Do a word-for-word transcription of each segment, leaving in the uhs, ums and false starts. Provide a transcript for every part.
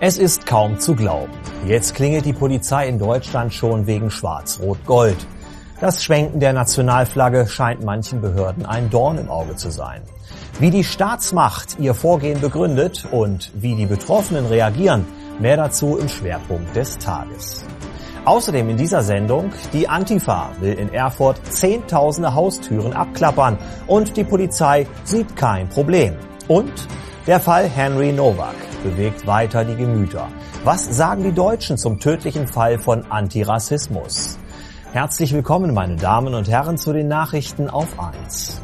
Es ist kaum zu glauben. Jetzt klingelt die Polizei in Deutschland schon wegen Schwarz-Rot-Gold. Das Schwenken der Nationalflagge scheint manchen Behörden ein Dorn im Auge zu sein. Wie die Staatsmacht ihr Vorgehen begründet und wie die Betroffenen reagieren, mehr dazu im Schwerpunkt des Tages. Außerdem in dieser Sendung, die Antifa will in Erfurt zehntausende Haustüren abklappern und die Polizei sieht kein Problem. Und der Fall Henry Nowak bewegt weiter die Gemüter. Was sagen die Deutschen zum tödlichen Fall von Antirassismus? Herzlich willkommen, meine Damen und Herren, zu den Nachrichten auf eins.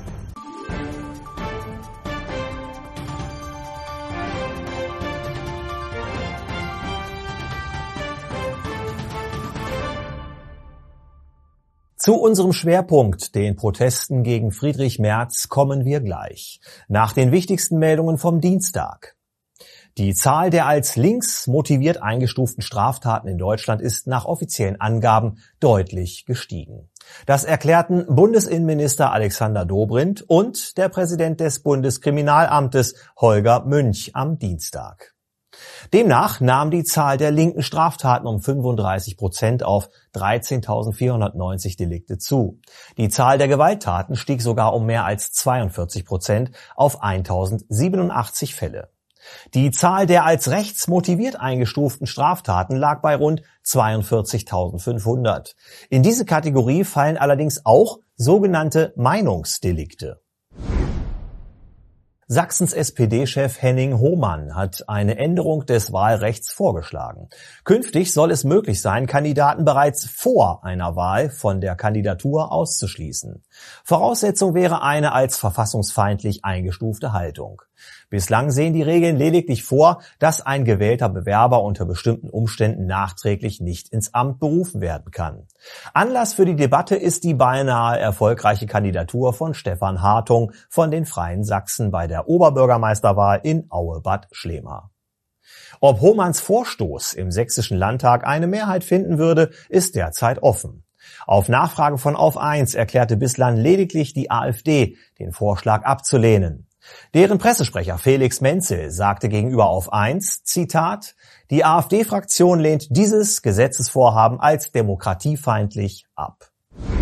Zu unserem Schwerpunkt, den Protesten gegen Friedrich Merz, kommen wir gleich. Nach den wichtigsten Meldungen vom Dienstag. Die Zahl der als links motiviert eingestuften Straftaten in Deutschland ist nach offiziellen Angaben deutlich gestiegen. Das erklärten Bundesinnenminister Alexander Dobrindt und der Präsident des Bundeskriminalamtes Holger Münch am Dienstag. Demnach nahm die Zahl der linken Straftaten um fünfunddreißig Prozent auf dreizehntausendvierhundertneunzig Delikte zu. Die Zahl der Gewalttaten stieg sogar um mehr als zweiundvierzig Prozent auf eintausendsiebenundachtzig Fälle. Die Zahl der als rechts motiviert eingestuften Straftaten lag bei rund zweiundvierzigtausendfünfhundert. In diese Kategorie fallen allerdings auch sogenannte Meinungsdelikte. Sachsens S P D-Chef Henning Hohmann hat eine Änderung des Wahlrechts vorgeschlagen. Künftig soll es möglich sein, Kandidaten bereits vor einer Wahl von der Kandidatur auszuschließen. Voraussetzung wäre eine als verfassungsfeindlich eingestufte Haltung. Bislang sehen die Regeln lediglich vor, dass ein gewählter Bewerber unter bestimmten Umständen nachträglich nicht ins Amt berufen werden kann. Anlass für die Debatte ist die beinahe erfolgreiche Kandidatur von Stefan Hartung von den Freien Sachsen bei der Oberbürgermeisterwahl in Aue-Bad Schlema. Ob Hohmanns Vorstoß im Sächsischen Landtag eine Mehrheit finden würde, ist derzeit offen. Auf Nachfrage von Auf eins erklärte bislang lediglich die AfD, den Vorschlag abzulehnen. Deren Pressesprecher Felix Menzel sagte gegenüber Auf eins, Zitat, die AfD-Fraktion lehnt dieses Gesetzesvorhaben als demokratiefeindlich ab.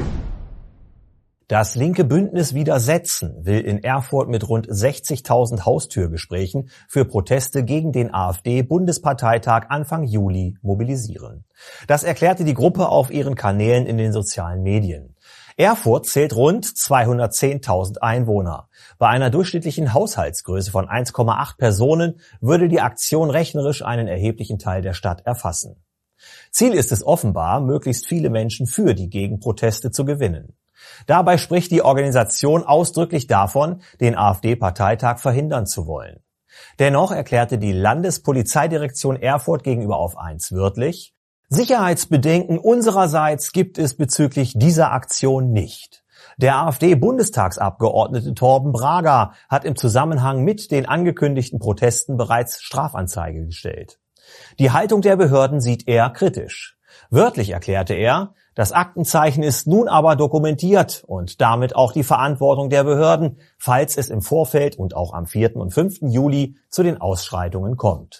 Das linke Bündnis Widersetzen will in Erfurt mit rund sechzigtausend Haustürgesprächen für Proteste gegen den AfD-Bundesparteitag Anfang Juli mobilisieren. Das erklärte die Gruppe auf ihren Kanälen in den sozialen Medien. Erfurt zählt rund zweihundertzehntausend Einwohner. Bei einer durchschnittlichen Haushaltsgröße von eins Komma acht Personen würde die Aktion rechnerisch einen erheblichen Teil der Stadt erfassen. Ziel ist es offenbar, möglichst viele Menschen für die Gegenproteste zu gewinnen. Dabei spricht die Organisation ausdrücklich davon, den AfD-Parteitag verhindern zu wollen. Dennoch erklärte die Landespolizeidirektion Erfurt gegenüber Auf eins wörtlich: Sicherheitsbedenken unsererseits gibt es bezüglich dieser Aktion nicht. Der AfD-Bundestagsabgeordnete Torben Braga hat im Zusammenhang mit den angekündigten Protesten bereits Strafanzeige gestellt. Die Haltung der Behörden sieht er kritisch. Wörtlich erklärte er, das Aktenzeichen ist nun aber dokumentiert und damit auch die Verantwortung der Behörden, falls es im Vorfeld und auch am vierten und fünften Juli zu den Ausschreitungen kommt.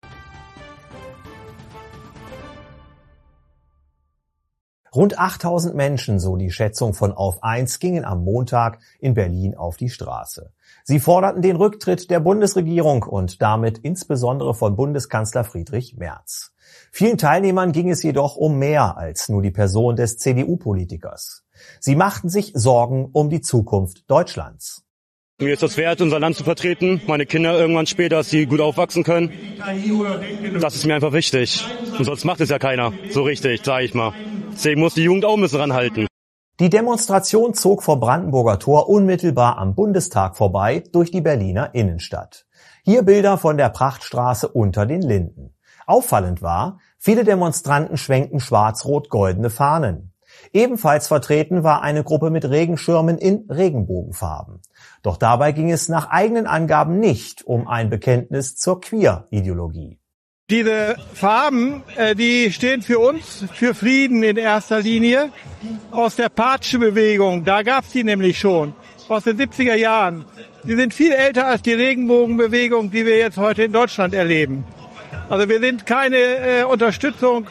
Rund achttausend Menschen, so die Schätzung von Auf eins, gingen am Montag in Berlin auf die Straße. Sie forderten den Rücktritt der Bundesregierung und damit insbesondere von Bundeskanzler Friedrich Merz. Vielen Teilnehmern ging es jedoch um mehr als nur die Person des C D U-Politikers. Sie machten sich Sorgen um die Zukunft Deutschlands. Mir ist das wert, unser Land zu vertreten, meine Kinder irgendwann später, dass sie gut aufwachsen können. Das ist mir einfach wichtig. Und sonst macht es ja keiner so richtig, sage ich mal. Deswegen muss die Jugend auch ein bisschen ranhalten. Die Demonstration zog vor Brandenburger Tor unmittelbar am Bundestag vorbei durch die Berliner Innenstadt. Hier Bilder von der Prachtstraße unter den Linden. Auffallend war, viele Demonstranten schwenkten schwarz-rot-goldene Fahnen. Ebenfalls vertreten war eine Gruppe mit Regenschirmen in Regenbogenfarben. Doch dabei ging es nach eigenen Angaben nicht um ein Bekenntnis zur Queer-Ideologie. Diese Farben, die stehen für uns, für Frieden in erster Linie. Aus der Patsche-Bewegung, da gab's die nämlich schon, aus den siebziger Jahren. Die sind viel älter als die Regenbogenbewegung, die wir jetzt heute in Deutschland erleben. Also wir sind keine äh, Unterstützung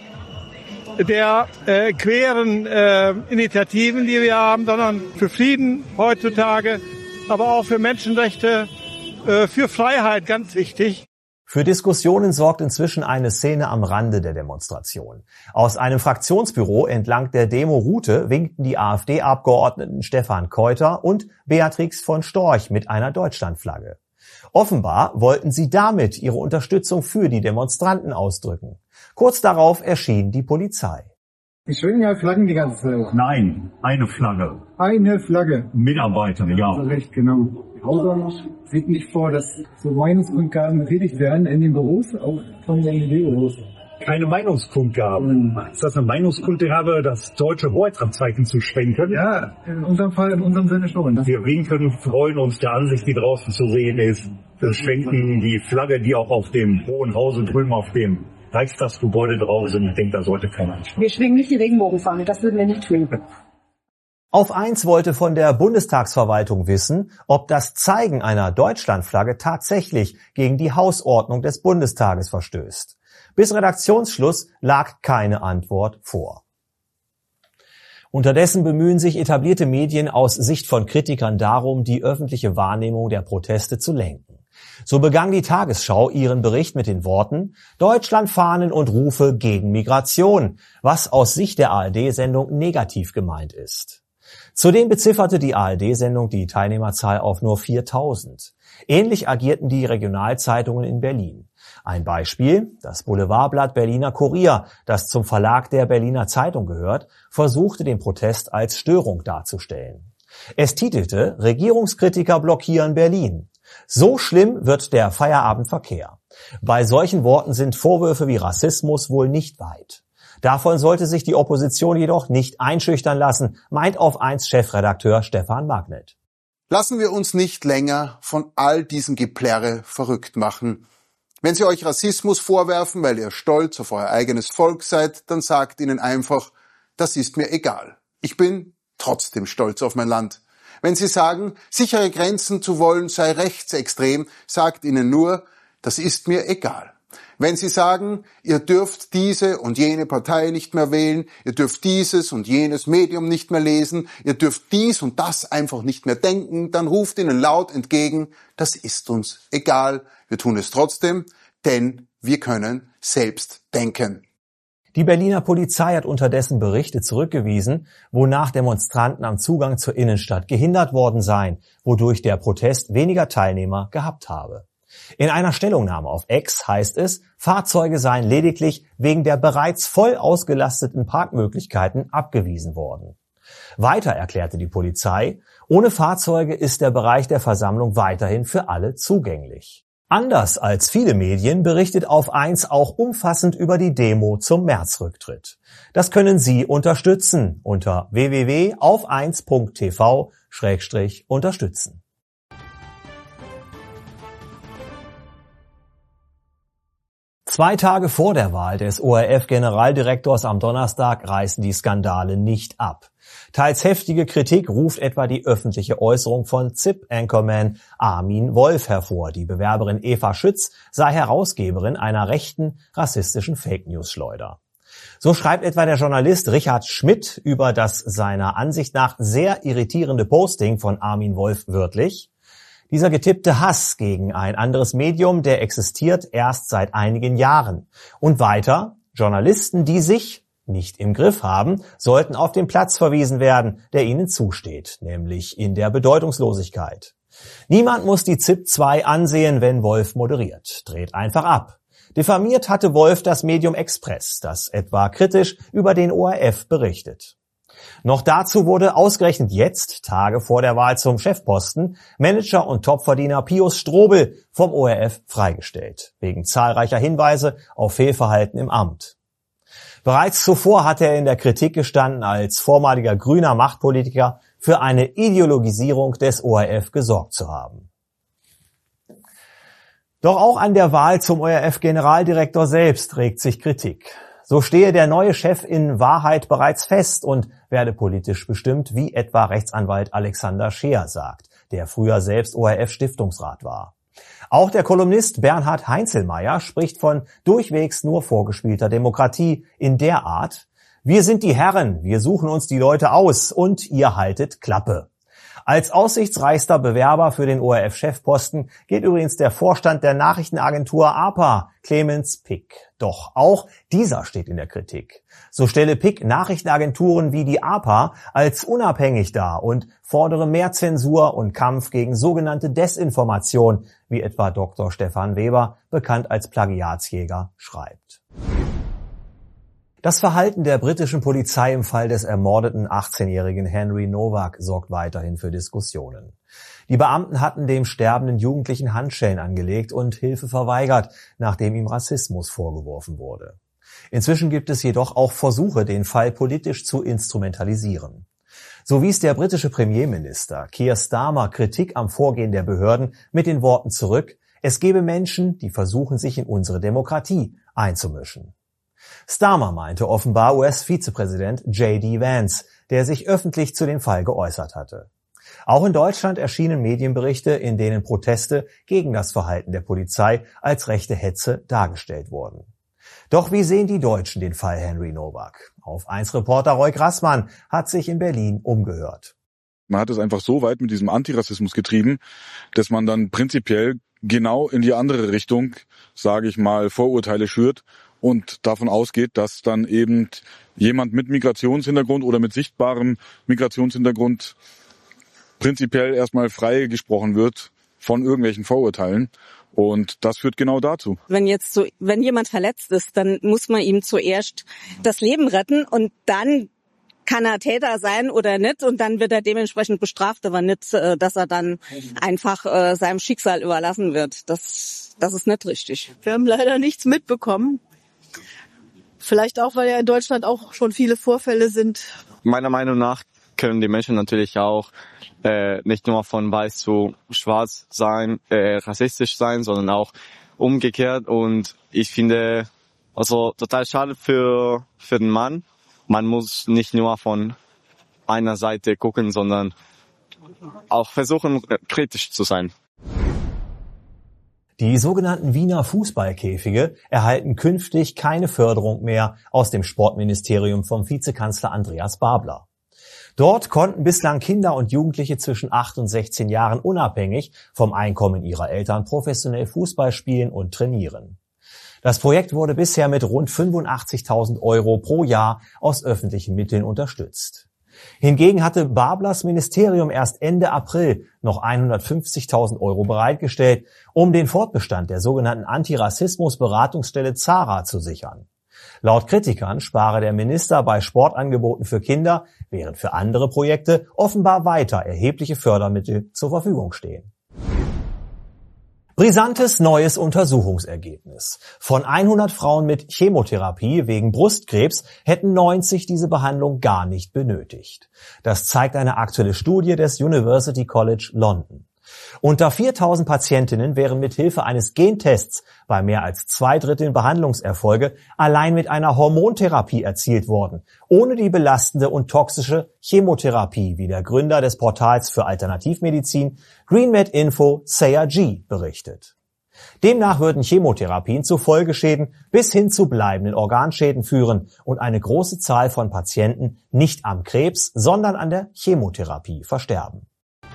der äh, queren äh, Initiativen, die wir haben, sondern für Frieden heutzutage, aber auch für Menschenrechte, äh, für Freiheit, ganz wichtig. Für Diskussionen sorgt inzwischen eine Szene am Rande der Demonstration. Aus einem Fraktionsbüro entlang der Demo-Route winkten die AfD-Abgeordneten Stefan Keuter und Beatrix von Storch mit einer Deutschlandflagge. Offenbar wollten sie damit ihre Unterstützung für die Demonstranten ausdrücken. Kurz darauf erschien die Polizei. Die schwingen ja Flaggen die ganze Zeit. Nein, eine Flagge. Eine Flagge. Mitarbeiter, ja. Also recht, genau. Außer sieht nicht vor, dass so Meinungskundgaben getätigt werden in den Büros, auch von den N E D-Büros. Keine Meinungskundgaben. Mhm. Ist das eine Meinungskundgabe, das deutsche Hoheitsamtzeichen zu schwenken? Ja, in unserem Fall, in unserem Sinne schon. Wir winken, freuen uns der Ansicht, die draußen zu sehen ist. Wir schwenken die Flagge, die auch auf dem Hohen Hause drüben auf dem Reichstagsgebäude drauf sind. Ich denke, da sollte keiner. Wir schwingen nicht die Regenbogenfahne, das würden wir nicht tun. Auf eins wollte von der Bundestagsverwaltung wissen, ob das Zeigen einer Deutschlandflagge tatsächlich gegen die Hausordnung des Bundestages verstößt. Bis Redaktionsschluss lag keine Antwort vor. Unterdessen bemühen sich etablierte Medien aus Sicht von Kritikern darum, die öffentliche Wahrnehmung der Proteste zu lenken. So begann die Tagesschau ihren Bericht mit den Worten Deutschlandfahnen und Rufe gegen Migration, was aus Sicht der A R D-Sendung negativ gemeint ist. Zudem bezifferte die A R D-Sendung die Teilnehmerzahl auf nur viertausend. Ähnlich agierten die Regionalzeitungen in Berlin. Ein Beispiel: Das Boulevardblatt Berliner Kurier, das zum Verlag der Berliner Zeitung gehört, versuchte den Protest als Störung darzustellen. Es titelte Regierungskritiker blockieren Berlin. So schlimm wird der Feierabendverkehr. Bei solchen Worten sind Vorwürfe wie Rassismus wohl nicht weit. Davon sollte sich die Opposition jedoch nicht einschüchtern lassen, meint auf eins Chefredakteur Stefan Magnet. Lassen wir uns nicht länger von all diesem Geplärre verrückt machen. Wenn Sie euch Rassismus vorwerfen, weil ihr stolz auf euer eigenes Volk seid, dann sagt ihnen einfach, das ist mir egal. Ich bin trotzdem stolz auf mein Land. Wenn Sie sagen, sichere Grenzen zu wollen sei rechtsextrem, sagt ihnen nur, das ist mir egal. Wenn Sie sagen, ihr dürft diese und jene Partei nicht mehr wählen, ihr dürft dieses und jenes Medium nicht mehr lesen, ihr dürft dies und das einfach nicht mehr denken, dann ruft ihnen laut entgegen, das ist uns egal. Wir tun es trotzdem, denn wir können selbst denken. Die Berliner Polizei hat unterdessen Berichte zurückgewiesen, wonach Demonstranten am Zugang zur Innenstadt gehindert worden seien, wodurch der Protest weniger Teilnehmer gehabt habe. In einer Stellungnahme auf X heißt es, Fahrzeuge seien lediglich wegen der bereits voll ausgelasteten Parkmöglichkeiten abgewiesen worden. Weiter erklärte die Polizei, ohne Fahrzeuge ist der Bereich der Versammlung weiterhin für alle zugänglich. Anders als viele Medien berichtet auf eins auch umfassend über die Demo zum Märzrücktritt. Das können Sie unterstützen unter w w w punkt auf eins punkt t v schrägstrich unterstützen. Zwei Tage vor der Wahl des O R F-Generaldirektors am Donnerstag reißen die Skandale nicht ab. Teils heftige Kritik ruft etwa die öffentliche Äußerung von Z I P-Anchorman Armin Wolf hervor. Die Bewerberin Eva Schütz sei Herausgeberin einer rechten, rassistischen Fake-News-Schleuder. So schreibt etwa der Journalist Richard Schmidt über das seiner Ansicht nach sehr irritierende Posting von Armin Wolf wörtlich: Dieser getippte Hass gegen ein anderes Medium, der existiert erst seit einigen Jahren. Und weiter, Journalisten, die sich nicht im Griff haben, sollten auf den Platz verwiesen werden, der ihnen zusteht, nämlich in der Bedeutungslosigkeit. Niemand muss die Z I P zwei ansehen, wenn Wolf moderiert. Dreht einfach ab. Diffamiert hatte Wolf das Medium Express, das etwa kritisch über den O R F berichtet. Noch dazu wurde ausgerechnet jetzt, Tage vor der Wahl zum Chefposten, Manager und Topverdiener Pius Strobel vom O R F freigestellt, wegen zahlreicher Hinweise auf Fehlverhalten im Amt. Bereits zuvor hatte er in der Kritik gestanden, als vormaliger grüner Machtpolitiker für eine Ideologisierung des O R F gesorgt zu haben. Doch auch an der Wahl zum O R F-Generaldirektor selbst regt sich Kritik. So stehe der neue Chef in Wahrheit bereits fest und werde politisch bestimmt, wie etwa Rechtsanwalt Alexander Scheer sagt, der früher selbst O R F-Stiftungsrat war. Auch der Kolumnist Bernhard Heinzelmeier spricht von durchwegs nur vorgespielter Demokratie in der Art: Wir sind die Herren, wir suchen uns die Leute aus und ihr haltet Klappe. Als aussichtsreichster Bewerber für den O R F-Chefposten gilt übrigens der Vorstand der Nachrichtenagentur A P A, Clemens Pick. Doch auch dieser steht in der Kritik. So stelle Pick Nachrichtenagenturen wie die A P A als unabhängig dar und fordere mehr Zensur und Kampf gegen sogenannte Desinformation, wie etwa Doktor Stefan Weber, bekannt als Plagiatsjäger, schreibt. Das Verhalten der britischen Polizei im Fall des ermordeten achtzehnjährigen Henry Nowak sorgt weiterhin für Diskussionen. Die Beamten hatten dem sterbenden Jugendlichen Handschellen angelegt und Hilfe verweigert, nachdem ihm Rassismus vorgeworfen wurde. Inzwischen gibt es jedoch auch Versuche, den Fall politisch zu instrumentalisieren. So wies der britische Premierminister Keir Starmer Kritik am Vorgehen der Behörden mit den Worten zurück: Es gebe Menschen, die versuchen, sich in unsere Demokratie einzumischen. Starmer meinte offenbar U S-Vizepräsident J D Vance, der sich öffentlich zu dem Fall geäußert hatte. Auch in Deutschland erschienen Medienberichte, in denen Proteste gegen das Verhalten der Polizei als rechte Hetze dargestellt wurden. Doch wie sehen die Deutschen den Fall Henry Nowak? Auf eins Reporter Roy Grassmann hat sich in Berlin umgehört. Man hat es einfach so weit mit diesem Antirassismus getrieben, dass man dann prinzipiell genau in die andere Richtung, sage ich mal, Vorurteile schürt und davon ausgeht, dass dann eben jemand mit Migrationshintergrund oder mit sichtbarem Migrationshintergrund prinzipiell erstmal frei gesprochen wird von irgendwelchen Vorurteilen. Und das führt genau dazu. Wenn jetzt so, wenn jemand verletzt ist, dann muss man ihm zuerst das Leben retten und dann kann er Täter sein oder nicht und dann wird er dementsprechend bestraft, aber nicht, dass er dann einfach äh, seinem Schicksal überlassen wird. Das, das ist nicht richtig. Wir haben leider nichts mitbekommen. Vielleicht auch, weil ja in Deutschland auch schon viele Vorfälle sind. Meiner Meinung nach können die Menschen natürlich auch äh, nicht nur von weiß zu schwarz sein, äh, rassistisch sein, sondern auch umgekehrt. Und ich finde, also total schade für für den Mann. Man muss nicht nur von einer Seite gucken, sondern auch versuchen, kritisch zu sein. Die sogenannten Wiener Fußballkäfige erhalten künftig keine Förderung mehr aus dem Sportministerium vom Vizekanzler Andreas Babler. Dort konnten bislang Kinder und Jugendliche zwischen acht und sechzehn Jahren unabhängig vom Einkommen ihrer Eltern professionell Fußball spielen und trainieren. Das Projekt wurde bisher mit rund fünfundachtzigtausend Euro pro Jahr aus öffentlichen Mitteln unterstützt. Hingegen hatte Bablers Ministerium erst Ende April noch hundertfünfzigtausend Euro bereitgestellt, um den Fortbestand der sogenannten Antirassismus-Beratungsstelle Zara zu sichern. Laut Kritikern spare der Minister bei Sportangeboten für Kinder, während für andere Projekte offenbar weiter erhebliche Fördermittel zur Verfügung stehen. Brisantes neues Untersuchungsergebnis. Von hundert Frauen mit Chemotherapie wegen Brustkrebs hätten neunzig diese Behandlung gar nicht benötigt. Das zeigt eine aktuelle Studie des University College London. Unter viertausend Patientinnen wären mit Hilfe eines Gentests bei mehr als zwei Dritteln Behandlungserfolge allein mit einer Hormontherapie erzielt worden, ohne die belastende und toxische Chemotherapie, wie der Gründer des Portals für Alternativmedizin GreenMed Info Sayer G berichtet. Demnach würden Chemotherapien zu Folgeschäden bis hin zu bleibenden Organschäden führen und eine große Zahl von Patienten nicht am Krebs, sondern an der Chemotherapie versterben.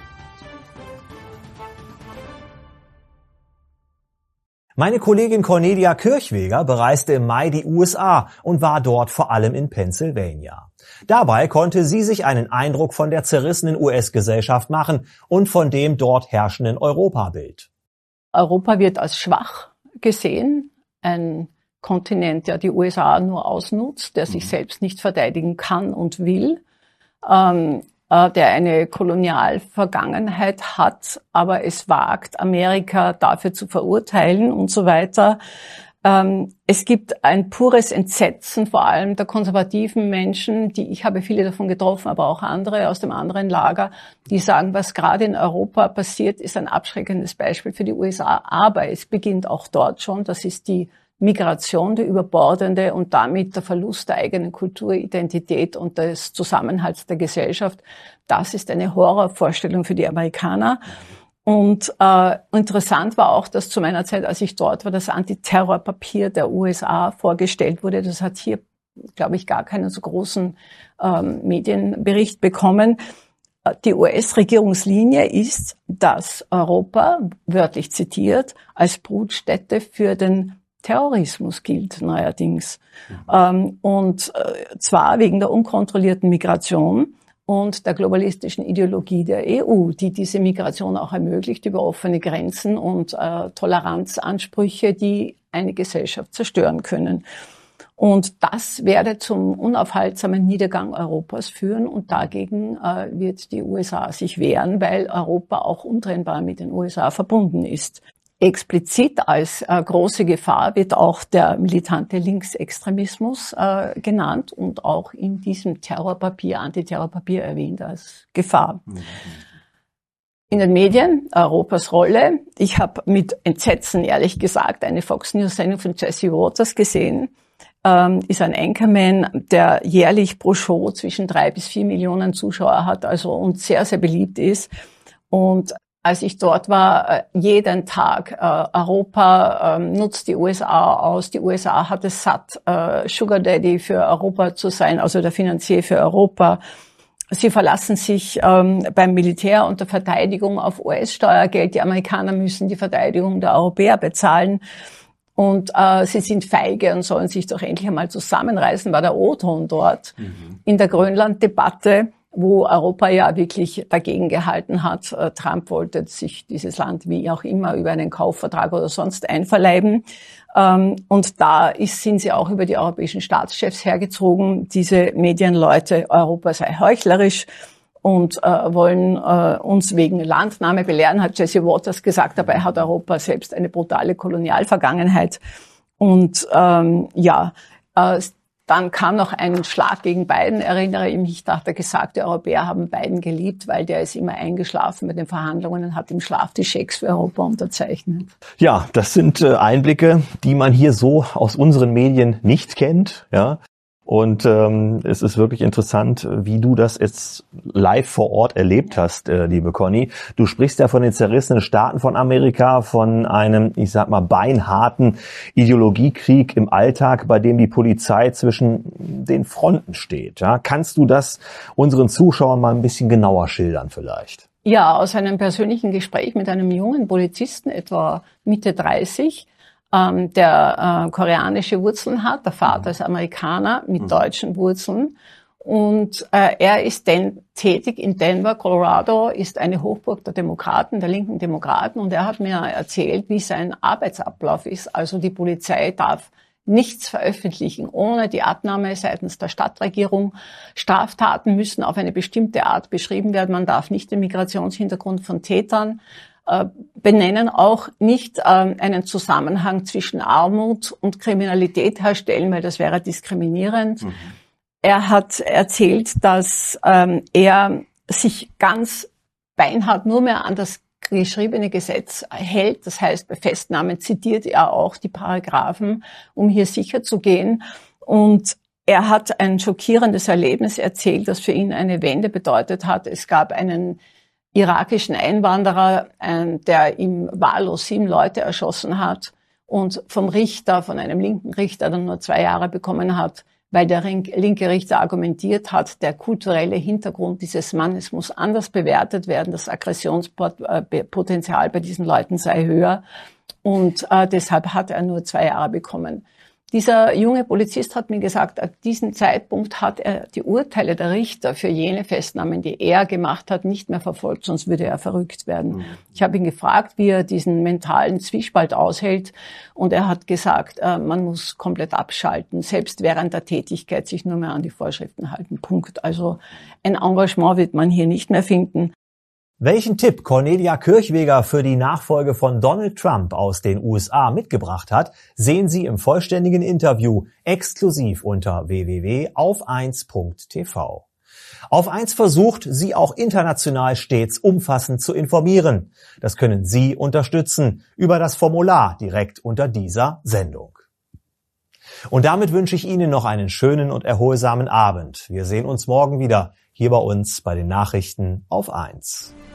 Meine Kollegin Cornelia Kirchweger bereiste im Mai die U S A und war dort vor allem in Pennsylvania. Dabei konnte sie sich einen Eindruck von der zerrissenen U S-Gesellschaft machen und von dem dort herrschenden Europabild. Europa wird als schwach gesehen, ein Kontinent, der die U S A nur ausnutzt, der sich selbst nicht verteidigen kann und will. Ähm, der eine Kolonialvergangenheit hat, aber es wagt, Amerika dafür zu verurteilen und so weiter. Es gibt ein pures Entsetzen, vor allem der konservativen Menschen, die ich habe viele davon getroffen, aber auch andere aus dem anderen Lager, die sagen, was gerade in Europa passiert, ist ein abschreckendes Beispiel für die U S A. Aber es beginnt auch dort schon, das ist die Migration, die überbordende und damit der Verlust der eigenen Kulturidentität und des Zusammenhalts der Gesellschaft. Das ist eine Horrorvorstellung für die Amerikaner. Und äh, interessant war auch, dass zu meiner Zeit, als ich dort war, das Antiterrorpapier der U S A vorgestellt wurde. Das hat hier, glaube ich, gar keinen so großen ähm, Medienbericht bekommen. Die U S-Regierungslinie ist, dass Europa, wörtlich zitiert, als Brutstätte für den Terrorismus gilt neuerdings. Mhm. Ähm, und äh, zwar wegen der unkontrollierten Migration und der globalistischen Ideologie der E U, die diese Migration auch ermöglicht über offene Grenzen und äh, Toleranzansprüche, die eine Gesellschaft zerstören können. Und das werde zum unaufhaltsamen Niedergang Europas führen und dagegen äh, wird die U S A sich wehren, weil Europa auch untrennbar mit den U S A verbunden ist. Explizit als äh, große Gefahr wird auch der militante Linksextremismus äh, genannt und auch in diesem Terrorpapier, Antiterrorpapier erwähnt als Gefahr. Mhm. In den Medien, Europas Rolle. Ich habe mit Entsetzen, ehrlich gesagt, eine Fox News-Sendung von Jesse Waters gesehen. Ähm, ist ein Anchorman, der jährlich pro Show zwischen drei bis vier Millionen Zuschauer hat, also und sehr, sehr beliebt ist. Und als ich dort war, jeden Tag äh, Europa äh, nutzt die U S A aus. Die U S A hat es satt, äh, Sugar Daddy für Europa zu sein, also der Finanzier für Europa. Sie verlassen sich ähm, beim Militär und der Verteidigung auf U S-Steuergeld. Die Amerikaner müssen die Verteidigung der Europäer bezahlen. Und äh, sie sind feige und sollen sich doch endlich einmal zusammenreißen, war der O-Ton dort. Mhm. In der Grönland-Debatte, wo Europa ja wirklich dagegen gehalten hat. Äh, Trump wollte sich dieses Land wie auch immer über einen Kaufvertrag oder sonst einverleiben. Ähm, und da ist, sind sie auch über die europäischen Staatschefs hergezogen, diese Medienleute, Europa sei heuchlerisch und äh, wollen äh, uns wegen Landnahme belehren, hat Jesse Waters gesagt. Dabei hat Europa selbst eine brutale Kolonialvergangenheit. Und ähm, ja, äh, dann kam noch ein Schlag gegen Biden, erinnere ich mich, da hat er gesagt, die Europäer haben Biden geliebt, weil der ist immer eingeschlafen bei den Verhandlungen und hat im Schlaf die Schecks für Europa unterzeichnet. Ja, das sind äh, Einblicke, die man hier so aus unseren Medien nicht kennt, ja. Und ähm, es ist wirklich interessant, wie du das jetzt live vor Ort erlebt hast, äh, liebe Conny. Du sprichst ja von den zerrissenen Staaten von Amerika, von einem, ich sag mal, beinharten Ideologiekrieg im Alltag, bei dem die Polizei zwischen den Fronten steht. Ja? Kannst du das unseren Zuschauern mal ein bisschen genauer schildern vielleicht? Ja, aus einem persönlichen Gespräch mit einem jungen Polizisten, etwa Mitte dreißig, Ähm, der äh, koreanische Wurzeln hat. Der Vater ist Amerikaner mit deutschen Wurzeln. Und äh, er ist denn tätig in Denver, Colorado, ist eine Hochburg der Demokraten, der linken Demokraten. Und er hat mir erzählt, wie sein Arbeitsablauf ist. Also die Polizei darf nichts veröffentlichen ohne die Abnahme seitens der Stadtregierung. Straftaten müssen auf eine bestimmte Art beschrieben werden. Man darf nicht den Migrationshintergrund von Tätern benennen, auch nicht ähm, einen Zusammenhang zwischen Armut und Kriminalität herstellen, weil das wäre diskriminierend. Mhm. Er hat erzählt, dass ähm, er sich ganz beinhart nur mehr an das geschriebene Gesetz hält. Das heißt, bei Festnahmen zitiert er auch die Paragraphen, um hier sicher zu gehen. Und er hat ein schockierendes Erlebnis erzählt, das für ihn eine Wende bedeutet hat. Es gab einen irakischen Einwanderer, äh, der im wahllos sieben Leute erschossen hat und vom Richter, von einem linken Richter, dann nur zwei Jahre bekommen hat, weil der linke Richter argumentiert hat, der kulturelle Hintergrund dieses Mannes muss anders bewertet werden, das Aggressionspotenzial bei diesen Leuten sei höher und äh, deshalb hat er nur zwei Jahre bekommen. Dieser junge Polizist hat mir gesagt, ab diesem Zeitpunkt hat er die Urteile der Richter für jene Festnahmen, die er gemacht hat, nicht mehr verfolgt, sonst würde er verrückt werden. Mhm. Ich habe ihn gefragt, wie er diesen mentalen Zwiespalt aushält, und er hat gesagt, äh, man muss komplett abschalten, selbst während der Tätigkeit sich nur mehr an die Vorschriften halten. Punkt. Also ein Engagement wird man hier nicht mehr finden. Welchen Tipp Cornelia Kirchweger für die Nachfolge von Donald Trump aus den U S A mitgebracht hat, sehen Sie im vollständigen Interview exklusiv unter w w w punkt auf eins punkt t v. Auf eins versucht, Sie auch international stets umfassend zu informieren. Das können Sie unterstützen über das Formular direkt unter dieser Sendung. Und damit wünsche ich Ihnen noch einen schönen und erholsamen Abend. Wir sehen uns morgen wieder hier bei uns bei den Nachrichten auf eins.